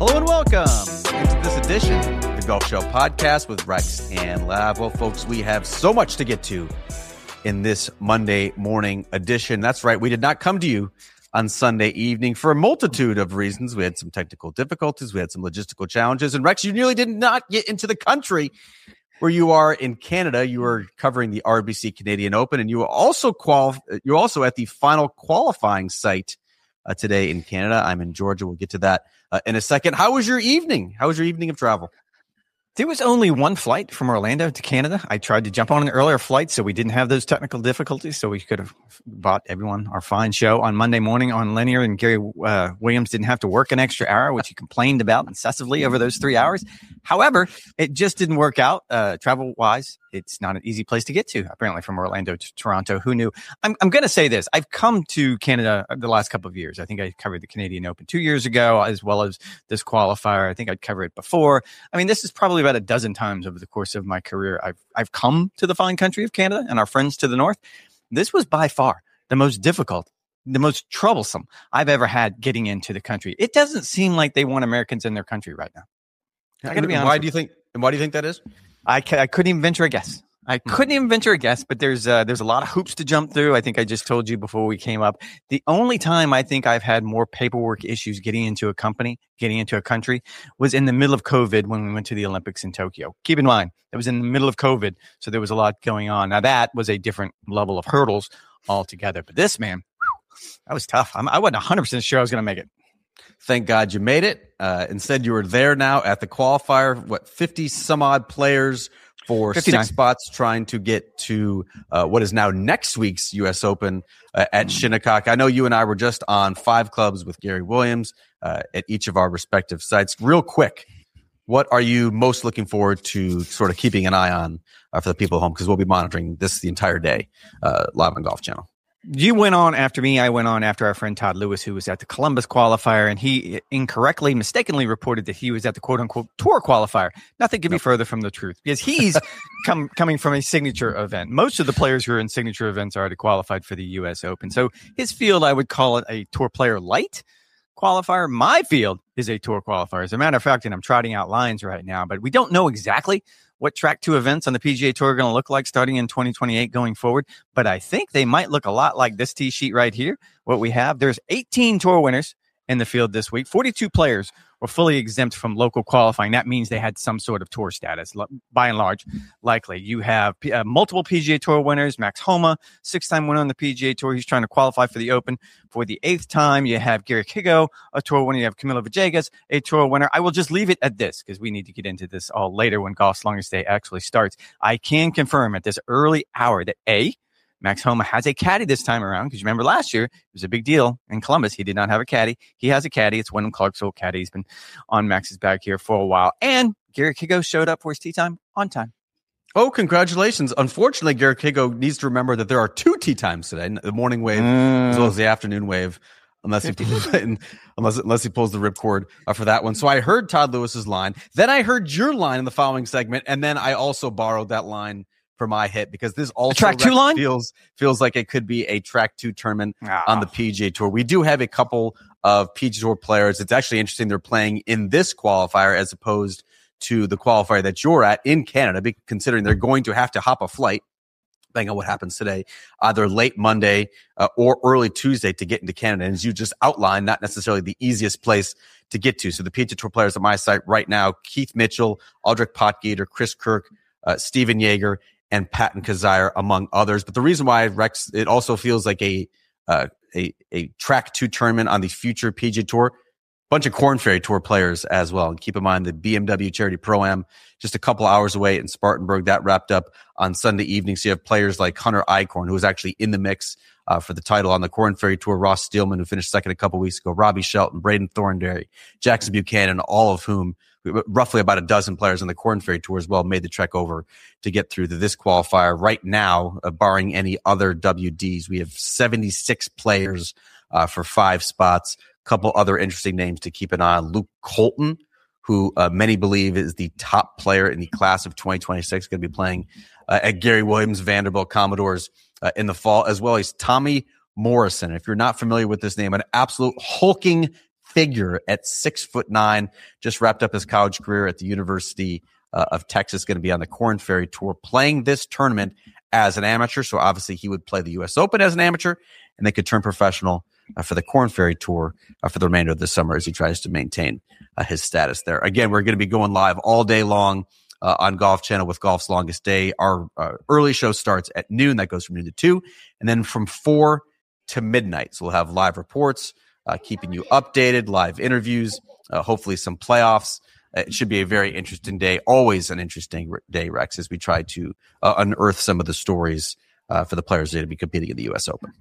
Hello and welcome into this edition of the Golf Show podcast with Rex and Lav. Well, folks, we have so much to get to in this Monday morning edition. That's right. We did not come to you on Sunday evening for a multitude of reasons. We had some technical difficulties. We had some logistical challenges. And Rex, you nearly did not get into the country where you are in Canada. You were covering the RBC Canadian Open, and you were also you're also at the final qualifying site today in Canada. I'm in Georgia. We'll get to that in a second. How was your evening? How was your evening of travel? There was only one flight from Orlando to Canada. I tried to jump on an earlier flight so we didn't have those technical difficulties, so we could have bought everyone our fine show on Monday morning on Linear, and Gary Williams didn't have to work an extra hour, which he complained about incessantly over those 3 hours. However, it just didn't work out travel-wise. It's not an easy place to get to, apparently, from Orlando to Toronto. Who knew? I'm going to say this. I've come to Canada the last couple of years. I think I covered the Canadian Open 2 years ago, as well as this qualifier. I think I'd cover it before. I mean, this is probably about a dozen times over the course of my career. I've come to the fine country of Canada and our friends to the north. This was by far the most difficult, the most troublesome I've ever had getting into the country. It doesn't seem like they want Americans in their country right now. I got to be honest. Why do you think that is? I couldn't even venture a guess. But there's a lot of hoops to jump through. I think I just told you before we came up. The only time I think I've had more paperwork issues getting into a country was in the middle of COVID when we went to the Olympics in Tokyo. Keep in mind, it was in the middle of COVID, so there was a lot going on. Now that was a different level of hurdles altogether. But this, man, that was tough. I wasn't 100% sure I was going to make it. Thank God you made it. Instead, you were there now at the qualifier. 50 some odd players for 59 spots trying to get to what is now next week's U.S. Open at Shinnecock. I know you and I were just on 5 clubs with Gary Williams at each of our respective sites. Real quick, what are you most looking forward to sort of keeping an eye on for the people at home? Because we'll be monitoring this the entire day live on Golf Channel. You went on after me. I went on after our friend Todd Lewis, who was at the Columbus qualifier, and he mistakenly reported that he was at the quote-unquote tour qualifier. Nothing could be further from the truth, because he's coming from a signature event. Most of the players who are in signature events are already qualified for the U.S. Open. So his field, I would call it a tour player light qualifier. My field is a tour qualifier. As a matter of fact, and I'm trotting out lines right now, but we don't know exactly what track 2 events on the PGA Tour are going to look like starting in 2028 going forward. But I think they might look a lot like this tee sheet right here. What we have, there's 18 tour winners in the field this week. 42 players were fully exempt from local qualifying. That means they had some sort of tour status, by and large, likely. You have multiple PGA Tour winners. Max Homa, 6-time winner on the PGA Tour. He's trying to qualify for the Open for the 8th time. You have Gary Higo, a tour winner. You have Camilo Villegas, a tour winner. I will just leave it at this because we need to get into this all later when Golf's Longest Day actually starts. I can confirm at this early hour that Max Homa has a caddy this time around, because you remember last year, it was a big deal in Columbus. He did not have a caddy. He has a caddy. It's Wyndham Clark's old caddy. He's been on Max's back here for a while. And Gary Higo showed up for his tee time on time. Oh, congratulations. Unfortunately, Gary Higo needs to remember that there are 2 tee times today, the morning wave as well as the afternoon wave, unless he pulls the ripcord for that one. So I heard Todd Lewis's line. Then I heard your line in the following segment, and then I also borrowed that line for my hit, because this also track 2 line feels like it could be a track 2 tournament on the PGA Tour. We do have a couple of PGA Tour players. It's actually interesting they're playing in this qualifier as opposed to the qualifier that you're at in Canada, considering they're going to have to hop a flight, depending on what happens today, either late Monday or early Tuesday to get into Canada. And as you just outlined, not necessarily the easiest place to get to. So the PGA Tour players at my site right now: Keith Mitchell, Aldrich Potgieter, Chris Kirk, Steven Yeager, and Patton Kizzire, among others. But the reason why, Rex, it also feels like a track 2 tournament on the future PGA Tour, bunch of Korn Ferry Tour players as well. And keep in mind the BMW Charity Pro-Am just a couple hours away in Spartanburg. That wrapped up on Sunday evening. So you have players like Hunter Eichhorn, who was actually in the mix for the title on the Korn Ferry Tour, Ross Steelman, who finished second a couple weeks ago, Robbie Shelton, Braden Thornberry, Jackson Buchanan, all of whom, roughly about a dozen players on the Korn Ferry Tour as well, made the trek over to get through to this qualifier. Right now, barring any other WDs, we have 76 players for 5 spots. A couple other interesting names to keep an eye on: Luke Colton, who many believe is the top player in the class of 2026, going to be playing at Gary Williams Vanderbilt Commodores in the fall, as well as Tommy Morrison. If you're not familiar with this name, an absolute hulking figure at 6'9", just wrapped up his college career at the University of Texas, going to be on the Korn Ferry Tour, playing this tournament as an amateur. So obviously he would play the U.S. Open as an amateur, and they could turn professional for the Korn Ferry Tour for the remainder of the summer as he tries to maintain his status there. Again, we're going to be going live all day long on Golf Channel with Golf's Longest Day. Our early show starts at noon. That goes from noon to 2. And then from 4 to midnight. So we'll have live reports, keeping you updated, live interviews, hopefully some playoffs. It should be a very interesting day. Always an interesting day, Rex, as we try to unearth some of the stories for the players that are to be competing in the U.S. Open.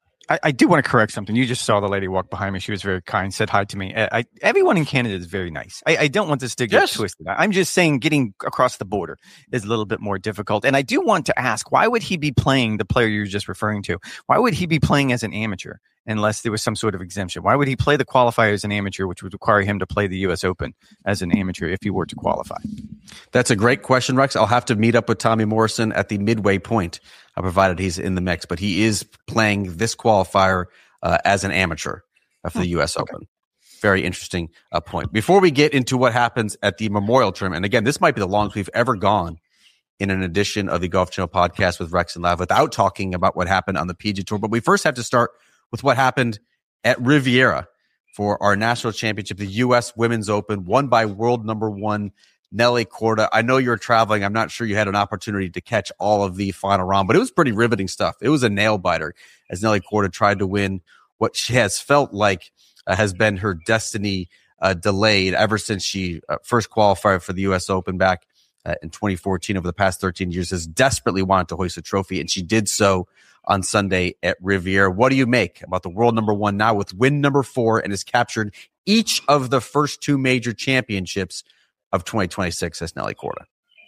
I do want to correct something. You just saw the lady walk behind me. She was very kind, said hi to me. Everyone in Canada is very nice. I don't want this to get twisted. I'm just saying getting across the border is a little bit more difficult. And I do want to ask, why would he be playing the player you're just referring to? Why would he be playing as an amateur unless there was some sort of exemption? Why would he play the qualifier as an amateur, which would require him to play the U.S. Open as an amateur if he were to qualify? That's a great question, Rex. I'll have to meet up with Tommy Morrison at the midway point, provided he's in the mix. But he is playing this qualifier as an amateur for the U.S. Open. Very interesting point. Before we get into what happens at the Memorial Tournament, and again, this might be the longest we've ever gone in an edition of the Golf Channel podcast with Rex and Lav without talking about what happened on the PGA Tour. But we first have to start with what happened at Riviera for our national championship, the U.S. Women's Open, won by world number 1, Nelly Korda. I know you're traveling. I'm not sure you had an opportunity to catch all of the final round, but it was pretty riveting stuff. It was a nail biter as Nelly Korda tried to win what she has felt like has been her destiny delayed ever since she first qualified for the U.S. Open back in 2014. Over the past 13 years, has desperately wanted to hoist a trophy, and she did so on Sunday at Riviera. What do you make about the world number 1 now with win number 4 and has captured each of the first 2 major championships of 2026 as Nelly Korda?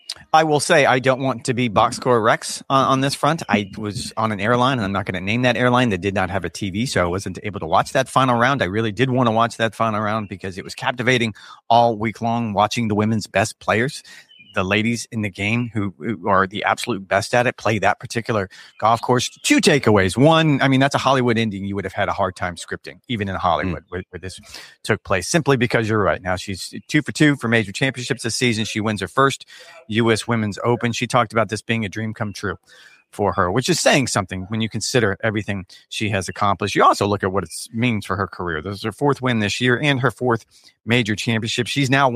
I will say I don't want to be box score Rex on this front. I was on an airline, and I'm not going to name that airline, that did not have a TV, so I wasn't able to watch that final round. I really did want to watch that final round because it was captivating all week long, watching the women's best players, the ladies in the game who are the absolute best at it, play that particular golf course. 2 takeaways. One, I mean, that's a Hollywood ending you would have had a hard time scripting, even in Hollywood, where this took place, simply because you're right. Now she's 2 for 2 for major championships this season. She wins her first U.S. Women's Open. She talked about this being a dream come true for her, which is saying something when you consider everything she has accomplished. You also look at what it means for her career. This is her 4th win this year and her 4th major championship. She's now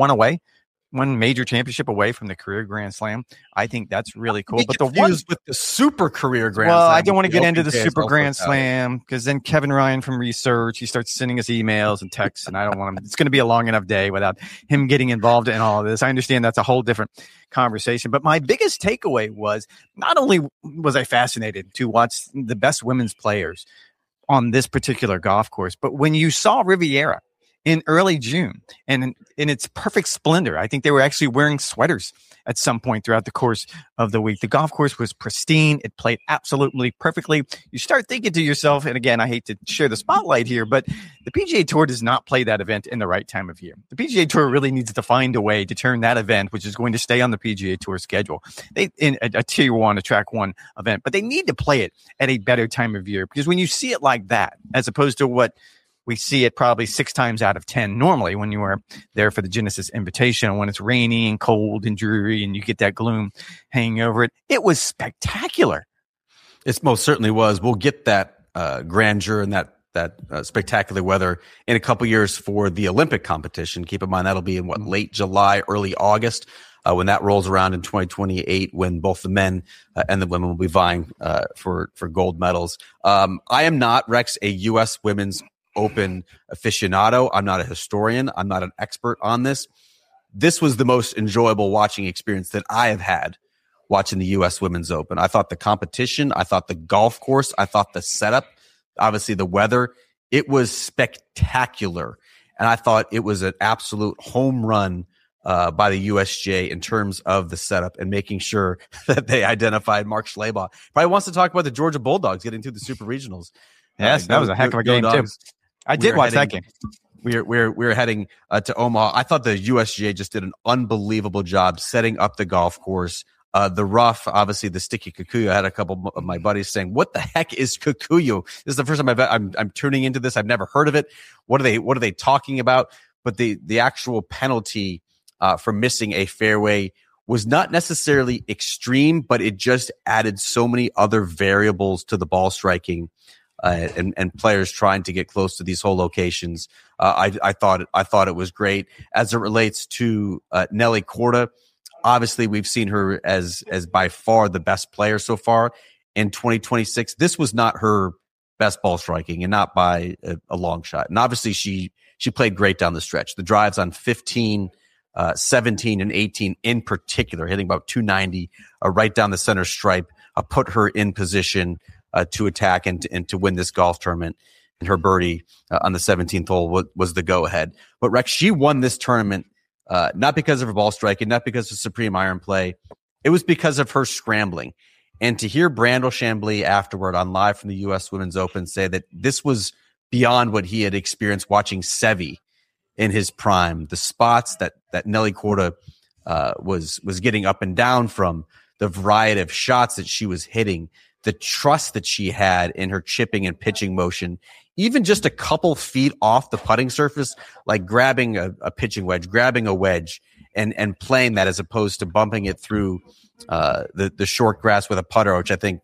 one major championship away from the career Grand Slam. I think that's really cool. But the one with the super career Grand Slam. Well, I don't want to get into the super Grand Slam because then Kevin Ryan from research, he starts sending us emails and texts, and I don't want him. It's going to be a long enough day without him getting involved in all of this. I understand that's a whole different conversation. But my biggest takeaway was not only was I fascinated to watch the best women's players on this particular golf course, but when you saw Riviera in early June and in its perfect splendor, I think they were actually wearing sweaters at some point throughout the course of the week. The golf course was pristine. It played absolutely perfectly. You start thinking to yourself, and again, I hate to share the spotlight here, but the PGA Tour does not play that event in the right time of year. The PGA Tour really needs to find a way to turn that event, which is going to stay on the PGA Tour schedule, in a tier 1, a track 1 event, but they need to play it at a better time of year, because when you see it like that, as opposed to what we see it probably 6 times out of 10 normally when you are there for the Genesis Invitational, when it's rainy and cold and dreary and you get that gloom hanging over it. It was spectacular. It most certainly was. We'll get that grandeur and that spectacular weather in a couple years for the Olympic competition. Keep in mind that'll be in late July, early August, when that rolls around in 2028, when both the men and the women will be vying for gold medals. I am not, Rex, a U.S. Women's Open aficionado. I'm not a historian. I'm not an expert on this. This was the most enjoyable watching experience that I have had watching the U.S. Women's Open. I thought the competition, I thought the golf course, I thought the setup, obviously the weather, it was spectacular. And I thought it was an absolute home run by the USGA in terms of the setup and making sure that they identified Mark Schlabach. Probably wants to talk about the Georgia Bulldogs getting through the Super Regionals. Yes, that was a heck of a game too. I did watch that game. We're heading to Omaha. I thought the USGA just did an unbelievable job setting up the golf course. The rough, obviously the sticky Kikuyu. I had a couple of my buddies saying, "What the heck is Kikuyu?" This is the first time I'm tuning into this. I've never heard of it. What are they talking about? But the actual penalty for missing a fairway was not necessarily extreme, but it just added so many other variables to the ball striking and players trying to get close to these hole locations. I thought it was great as it relates to Nelly Korda. Obviously, we've seen her as by far the best player so far in 2026. This was not her best ball striking, and not by a long shot. And obviously, she played great down the stretch. The drives on 15. 17 and 18 in particular, hitting about 290 right down the center stripe, put her in position to attack and to win this golf tournament. And her birdie on the 17th hole was the go-ahead. But Rex, she won this tournament not because of her ball striking, not because of supreme iron play. It was because of her scrambling. And to hear Brandel Chambly afterward on Live from the U.S. Women's Open say that this was beyond what he had experienced watching Seve in his prime, the spots that Nelly Korda was getting up and down from, the variety of shots that she was hitting, the trust that she had in her chipping and pitching motion, even just a couple feet off the putting surface, like grabbing a pitching wedge, grabbing a wedge, and playing that as opposed to bumping it through the short grass with a putter, which I think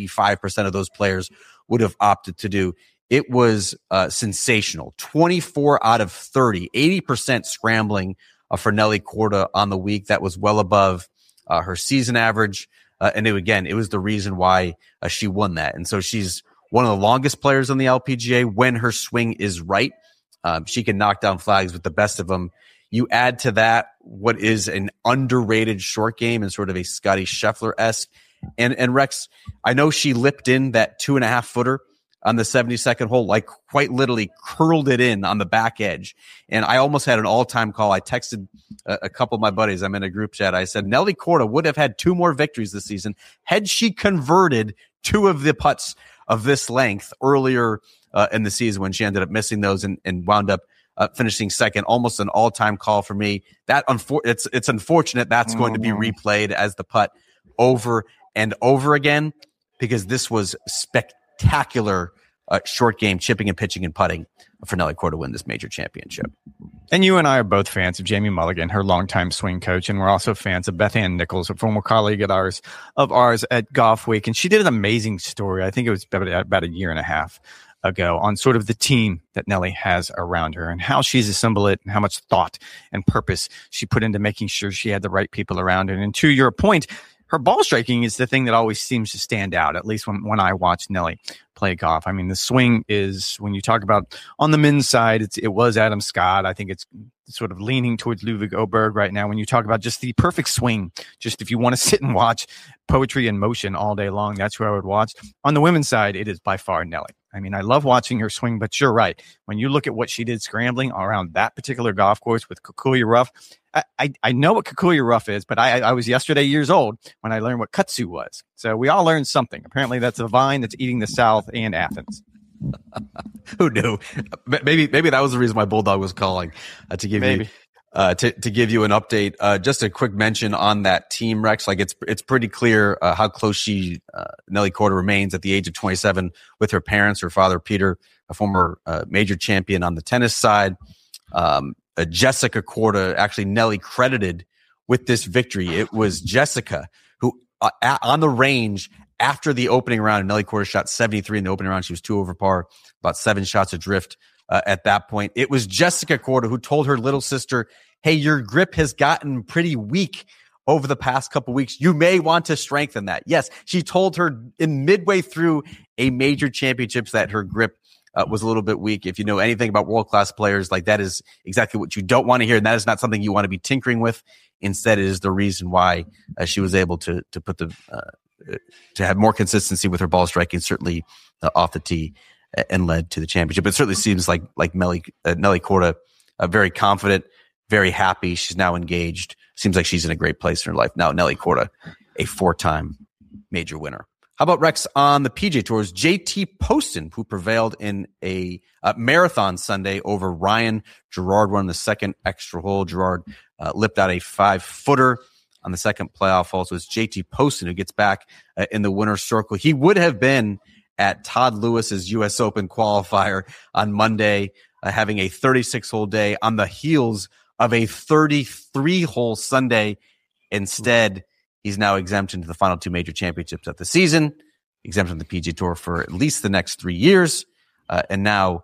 95% of those players would have opted to do. It was sensational. 24 out of 30, 80% scrambling for Nelly Korda on the week. That was well above her season average. And it was the reason why she won that. And so she's one of the longest players on the LPGA. When her swing is right, she can knock down flags with the best of them. You add to that what is an underrated short game and sort of a Scotty Scheffler-esque. And Rex, I know she lipped in that 2.5 footer on the 72nd hole, like quite literally curled it in on the back edge. And I almost had an all-time call. I texted a couple of my buddies. I'm in a group chat. I said, Nelly Korda would have had 2 more victories this season had she converted 2 of the putts of this length earlier in the season when she ended up missing those and wound up finishing second. Almost an all-time call for me. That it's unfortunate that's going to be replayed as the putt over and over again, because this was spectacular short game chipping and pitching and putting for Nelly Korda to win this major championship. And you and I are both fans of Jamie Mulligan, her longtime swing coach, and we're also fans of Beth Ann Nichols, a former colleague of ours at Golf Week. And she did an amazing story. I think it was about a year and a half ago on sort of the team that Nelly has around her and how she's assembled it and how much thought and purpose she put into making sure she had the right people around her. And to your point, her ball striking is the thing that always seems to stand out, at least when I watch Nelly play golf. I mean, the swing is, when you talk about on the men's side, it was Adam Scott. I think it's sort of leaning towards Ludwig Oberg right now. When you talk about just the perfect swing, just if you want to sit and watch poetry in motion all day long, that's who I would watch. On the women's side, it is by far Nelly. I mean, I love watching her swing, but you're right. When you look at what she did scrambling around that particular golf course with Kikuyu Rough, I know what Kikuyu Rough is, but I was yesterday years old when I learned what kudzu was. So we all learned something. Apparently that's a vine that's eating the South and Athens. Who knew? Maybe that was the reason my Bulldog was calling to give you to give you an update. Just a quick mention on that team, Rex. Like it's pretty clear how close Nelly Korda remains at the age of 27 with her parents. Her father, Peter, a former major champion on the tennis side. Jessica Korda, actually Nelly credited with this victory. It was Jessica who on the range after the opening round, Nelly Korda shot 73 in the opening round. She was 2 over par, about 7 shots adrift at that point. It was Jessica Korda who told her little sister, hey, your grip has gotten pretty weak over the past couple weeks. You may want to strengthen that. Yes, she told her in midway through a major championships that her grip was a little bit weak. If you know anything about world-class players, like that is exactly what you don't want to hear. And that is not something you want to be tinkering with. Instead, it is the reason why she was able to put to have more consistency with her ball striking, certainly off the tee, and led to the championship. It certainly seems like Nelly Korda, very confident, very happy. She's now engaged. Seems like she's in a great place in her life. Now, Nelly Korda, a 4-time major winner. How about Rex on the PGA Tours? JT Poston, who prevailed in a marathon Sunday over Ryan Gerard, won the second extra hole. Gerard lipped out a 5-footer on the second playoff hole. So it's JT Poston who gets back in the winner's circle. He would have been at Todd Lewis's U.S. Open qualifier on Monday, having a 36-hole day on the heels of a 33-hole Sunday. Instead, he's now exempt into the final two major championships of the season, exempt from the PGA Tour for at least the next 3 years, and now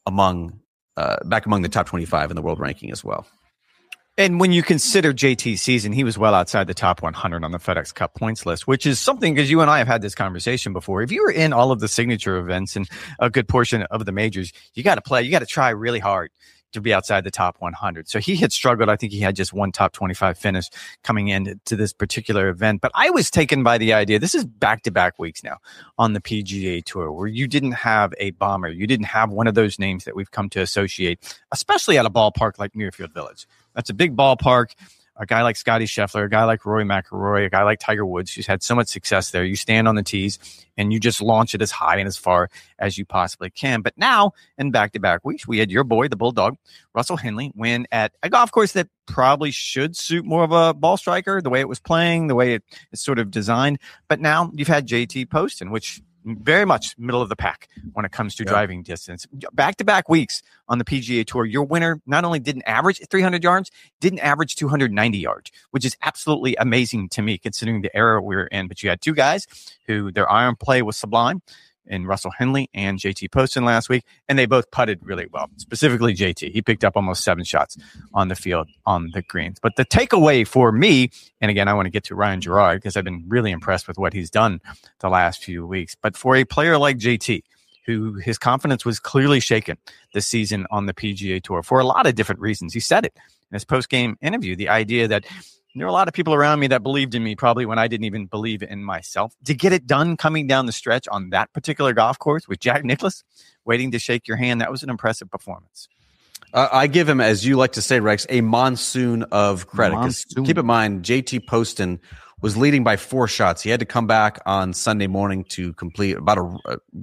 back among the top 25 in the world ranking as well. And when you consider JT's season, he was well outside the top 100 on the FedEx Cup points list, which is something, because you and I have had this conversation before. If you were in all of the signature events and a good portion of the majors, you got to try really hard to be outside the top 100. So he had struggled. I think he had just one top 25 finish coming into this particular event. But I was taken by the idea, this is back-to-back weeks now on the PGA Tour, where you didn't have a bomber. You didn't have one of those names that we've come to associate, especially at a ballpark like Muirfield Village. That's a big ballpark. A guy like Scotty Scheffler, a guy like Rory McIlroy, a guy like Tiger Woods, who's had so much success there. You stand on the tees and you just launch it as high and as far as you possibly can. But now, in back-to-back weeks, we had your boy, the Bulldog, Russell Henley, win at a golf course that probably should suit more of a ball striker, the way it was playing, the way it's sort of designed. But now you've had JT Poston, which very much middle of the pack when it comes to driving distance. Back-to-back weeks on the PGA Tour, your winner not only didn't average 300 yards, didn't average 290 yards, which is absolutely amazing to me considering the era we're in. But you had two guys who their iron play was sublime, in Russell Henley and JT Poston last week, and they both putted really well. Specifically JT, he picked up almost 7 shots on the field on the greens. But the takeaway for me, and again, I want to get to Ryan Gerard because I've been really impressed with what he's done the last few weeks. But for a player like JT, who his confidence was clearly shaken this season on the PGA Tour for a lot of different reasons. He said it in his post-game interview, the idea that there were a lot of people around me that believed in me probably when I didn't even believe in myself. To get it done coming down the stretch on that particular golf course with Jack Nicklaus waiting to shake your hand, that was an impressive performance. I give him, as you like to say, Rex, a monsoon of credit. Keep in mind, JT Poston was leading by 4 shots. He had to come back on Sunday morning to complete about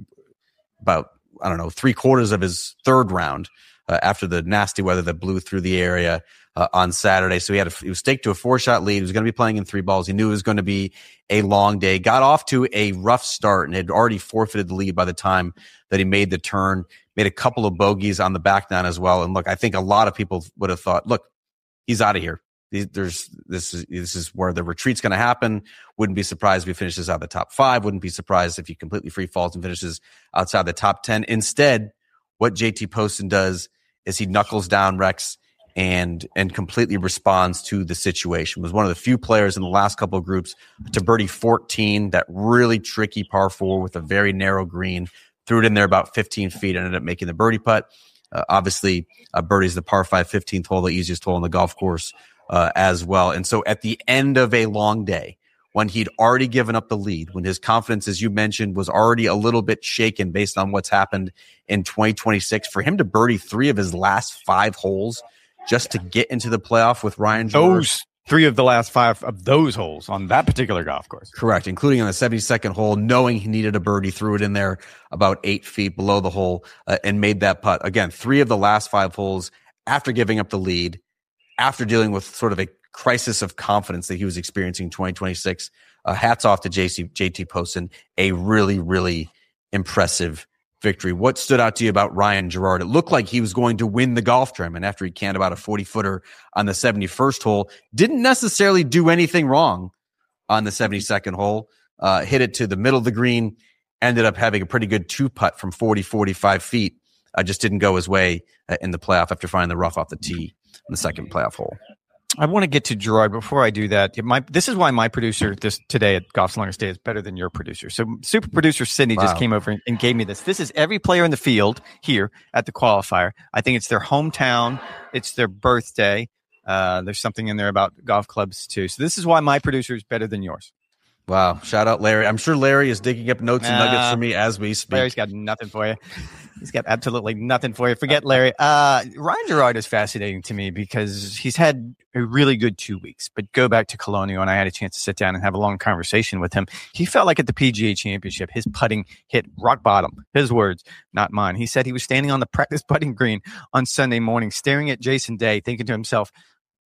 3/4 of his third round after the nasty weather that blew through the area on Saturday. So he was staked to a 4-shot lead. He was going to be playing in 3 balls. He knew it was going to be a long day. Got off to a rough start and had already forfeited the lead by the time that he made the turn. Made a couple of bogeys on the back nine as well. And look, I think a lot of people would have thought, look, he's out of here. This is where the retreat's going to happen. Wouldn't be surprised if he finishes out the top 5. Wouldn't be surprised if he completely free falls and finishes outside the top 10. Instead, what JT Poston does is he knuckles down, Rex, and completely responds to the situation. Was one of the few players in the last couple of groups to birdie 14, that really tricky par 4 with a very narrow green. Threw it in there about 15 feet, ended up making the birdie putt. Obviously, birdie's the par 5 15th hole, the easiest hole on the golf course as well. And so at the end of a long day, when he'd already given up the lead, when his confidence, as you mentioned, was already a little bit shaken based on what's happened in 2026, for him to birdie 3 of his last 5 holes just to get into the playoff with Ryan Gerard. Those 3 of the last 5 of those holes on that particular golf course. Correct, including on the 72nd hole, knowing he needed a birdie, threw it in there about 8 feet below the hole and made that putt. Again, 3 of the last 5 holes after giving up the lead, after dealing with sort of a crisis of confidence that he was experiencing in 2026. Hats off to JT Poston. A really, really impressive victory. What stood out to you about Ryan Gerard? It looked like he was going to win the golf tournament after he canned about a 40-footer on the 71st hole. Didn't necessarily do anything wrong on the 72nd hole. Hit it to the middle of the green. Ended up having a pretty good 2-putt from 45 feet. Just didn't go his way in the playoff after finding the rough off the tee in the second playoff hole. I want to get to Gerard. Before I do that, this is why my producer today at Golf's Longest Day is better than your producer. So super producer Sydney just came over and gave me this. This is every player in the field here at the qualifier. I think it's their hometown. It's their birthday. There's something in there about golf clubs too. So this is why my producer is better than yours. Wow. Shout out Larry. I'm sure Larry is digging up notes and nuggets for me as we speak. Larry's got nothing for you. He's got absolutely nothing for you. Forget Larry. Ryan Gerard is fascinating to me because he's had a really good 2 weeks. But go back to Colonial, and I had a chance to sit down and have a long conversation with him. He felt like at the PGA Championship, his putting hit rock bottom. His words, not mine. He said he was standing on the practice putting green on Sunday morning, staring at Jason Day, thinking to himself,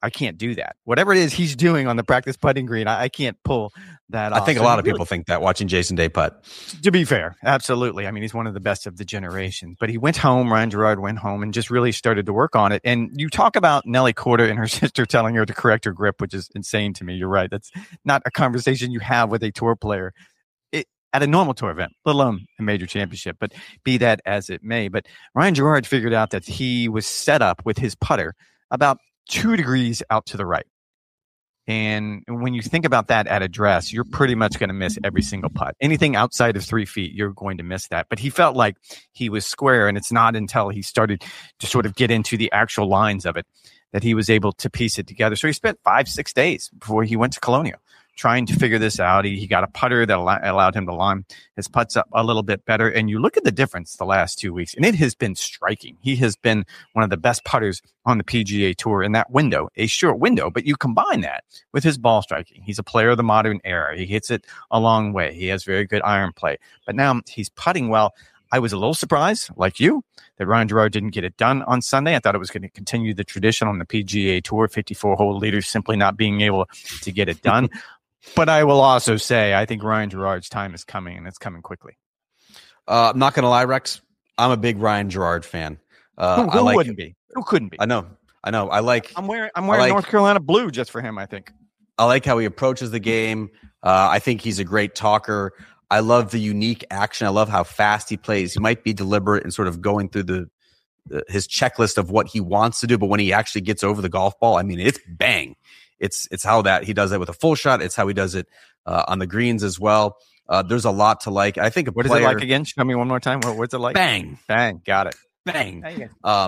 I can't do that. Whatever it is he's doing on the practice putting green, I can't pull that off. I think a lot of people think that watching Jason Day putt. To be fair, absolutely. I mean, he's one of the best of the generation. But he went home, Ryan Gerard went home and just really started to work on it. And you talk about Nelly Korda and her sister telling her to correct her grip, which is insane to me. You're right. That's not a conversation you have with a tour player at a normal tour event, let alone a major championship. But be that as it may. But Ryan Gerard figured out that he was set up with his putter about 2 degrees out to the right. And when you think about that at address, you're pretty much going to miss every single putt. Anything outside of 3 feet, you're going to miss that. But he felt like he was square, and it's not until he started to sort of get into the actual lines of it that he was able to piece it together. So he spent 5-6 days before he went to Colonial trying to figure this out. He got a putter that allowed him to line his putts up a little bit better. And you look at the difference the last 2 weeks, and it has been striking. He has been one of the best putters on the PGA Tour in that window, a short window. But you combine that with his ball striking. He's a player of the modern era. He hits it a long way. He has very good iron play. But now he's putting well. I was a little surprised, like you, that Ryan Gerard didn't get it done on Sunday. I thought it was going to continue the tradition on the PGA Tour, 54-hole leaders simply not being able to get it done. But I will also say, I think Ryan Gerard's time is coming, and it's coming quickly. I'm not going to lie, Rex. I'm a big Ryan Gerard fan. Who wouldn't be? Who couldn't be? I know. I'm wearing North Carolina blue just for him, I think. I like how he approaches the game. I think he's a great talker. I love the unique action. I love how fast he plays. He might be deliberate and sort of going through his checklist of what he wants to do, but when he actually gets over the golf ball, I mean, it's bang. It's how that he does that with a full shot. It's how he does it on the greens as well. There's a lot to like. I think what is it like again? Show me one more time. What's it like? Bang, bang. Got it. Bang.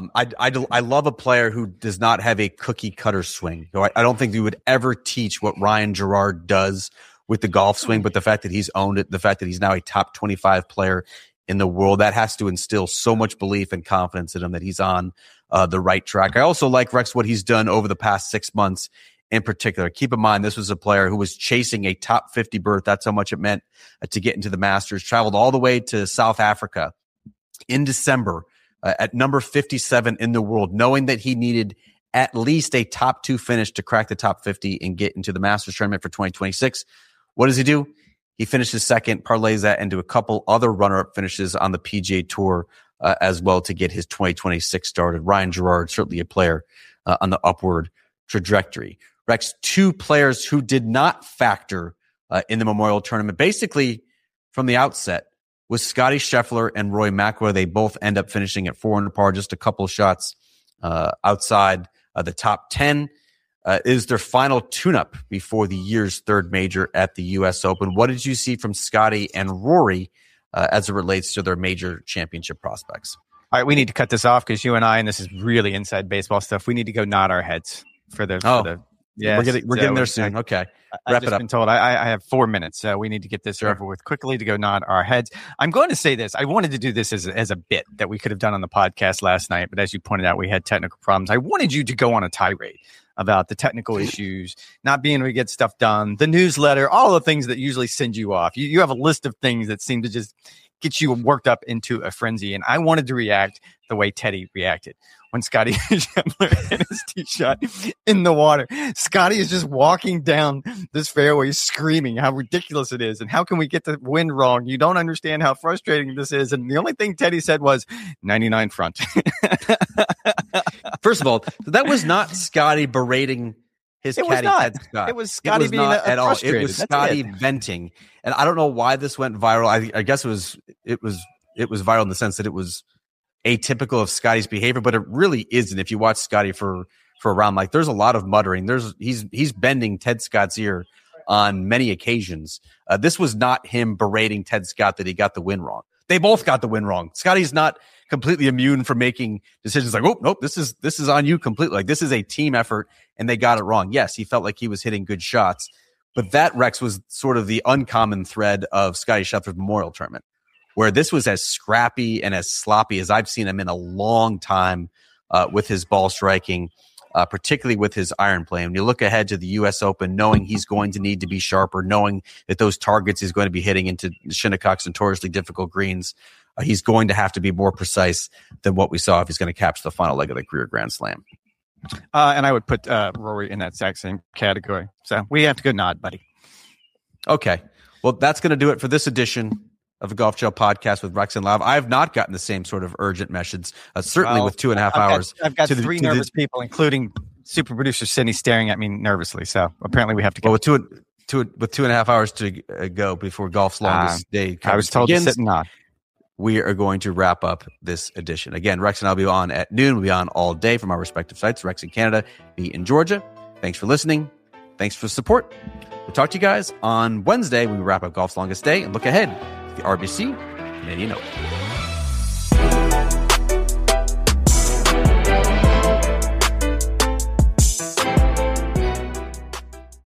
I love a player who does not have a cookie cutter swing. I don't think we would ever teach what Ryan Gerard does with the golf swing, but the fact that he's owned it, the fact that he's now a top 25 player in the world, that has to instill so much belief and confidence in him that he's on the right track. I also like, Rex, what he's done over the past 6 months. In particular, keep in mind, this was a player who was chasing a top 50 berth. That's how much it meant to get into the Masters. Traveled all the way to South Africa in December at number 57 in the world, knowing that he needed at least a top 2 finish to crack the top 50 and get into the Masters tournament for 2026. What does he do? He finishes second, parlays that into a couple other runner-up finishes on the PGA Tour as well to get his 2026 started. Ryan Gerard, certainly a player on the upward trajectory. Rex, 2 players who did not factor in the Memorial Tournament, basically from the outset, was Scottie Scheffler and Rory McIlroy. They both end up finishing at 4 under par, just a couple of shots outside the top 10. Is their final tune-up before the year's 3rd major at the U.S. Open. What did you see from Scottie and Rory as it relates to their major championship prospects? All right, we need to cut this off because you and I, and this is really inside baseball stuff, we need to go nod our heads for the yeah, we're getting there soon. Okay. Wrap it up. I've been told I have 4 minutes, so we need to get this over with quickly to go nod our heads. I'm going to say this. I wanted to do this as a bit that we could have done on the podcast last night, but as you pointed out, we had technical problems. I wanted you to go on a tirade about the technical issues, not being able to get stuff done, the newsletter, all the things that usually send you off. You have a list of things that seem to just get you worked up into a frenzy, and I wanted to react the way Teddy reacted when Scottie Scheffler hit his tee shot in the water. Scottie is just walking down this fairway screaming how ridiculous it is and how can we get the wind wrong? You don't understand how frustrating this is. And the only thing Teddy said was 99 front. First of all, that was not Scottie berating his caddy, Ted Scott. It was Scottie being at all. It was Scottie venting. And I don't know why this went viral. I guess it was viral in the sense that it was atypical of Scottie's behavior, but it really isn't. If you watch Scottie for a round, like there's a lot of muttering. He's bending Ted Scott's ear on many occasions. This was not him berating Ted Scott that he got the win wrong. They both got the win wrong. Scottie's not completely immune from making decisions like, oh, nope, this is on you completely. Like this is a team effort and they got it wrong. Yes, he felt like he was hitting good shots, but that, Rex, was sort of the uncommon thread of Scottie Scheffler's Memorial Tournament, where this was as scrappy and as sloppy as I've seen him in a long time with his ball striking, particularly with his iron play. When you look ahead to the U.S. Open, knowing he's going to need to be sharper, knowing that those targets he's going to be hitting into Shinnecock's notoriously difficult greens, he's going to have to be more precise than what we saw if he's going to capture the final leg of the career Grand Slam. And I would put Rory in that exact same category. So we have to go nod, buddy. Okay. Well, that's going to do it for this edition of the Golf Gel Podcast with Rex and Lav. I have not gotten the same sort of urgent message, certainly with 2.5 hours. I've got three nervous people, including super producer Sydney, staring at me nervously. So apparently we have to go. Well, with 2.5 hours to go before golf's longest day I was told begins, to sit and nod. We are going to wrap up this edition. Again, Rex and I will be on at noon. We'll be on all day from our respective sites. Rex in Canada, me in Georgia. Thanks for listening. Thanks for the support. We'll talk to you guys on Wednesday when we wrap up golf's longest day and look ahead to the RBC Canadian Open.